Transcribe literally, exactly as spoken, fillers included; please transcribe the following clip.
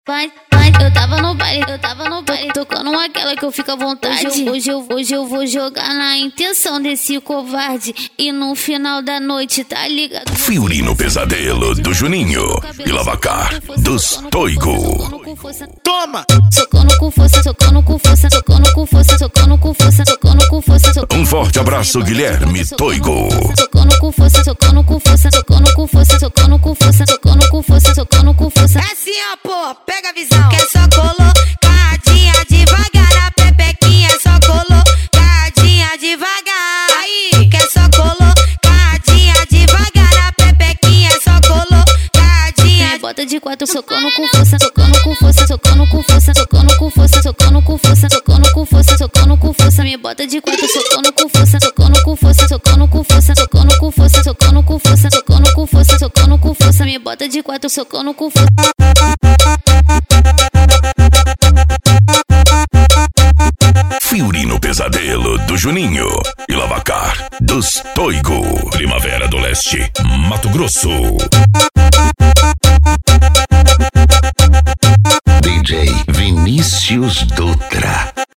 Vai, vai, eu tava no baile, eu tava no baile, tocando aquela que eu fico à vontade. Hoje eu, hoje eu, hoje eu vou jogar na intenção desse covarde. E no final da noite, tá ligado? Fiorino Pesadelo do Juninho e Lavacar dos Toigo. Toma! Socando com força, socando com força, socando com força, socando com força, socando com força. Um forte abraço, Guilherme Toigo. Socando com força, socando com força, socando com força, socando com força, socando com força, socando com força. É assim, ó, pô, pega a visão. Que é só colocadinha devagar, a pepequinha é só colocadinha devagar. Aí, que é só colocadinha devagar, a pepequinha é só colocadinha. Bota de quatro, socando com força, socando com força, socando com força, socando com força, socando com força, socando com força, socando com força. Me bota de quatro, socando com força, socando com força, socando com força, socando com força, socando com força, socando com força, socando com força. Me bota de quatro, socando com força. Fiorino Pesadelo do Juninho e Lavacar dos Toigo. Primavera do Leste, Mato Grosso. D J Vinícius Dutra.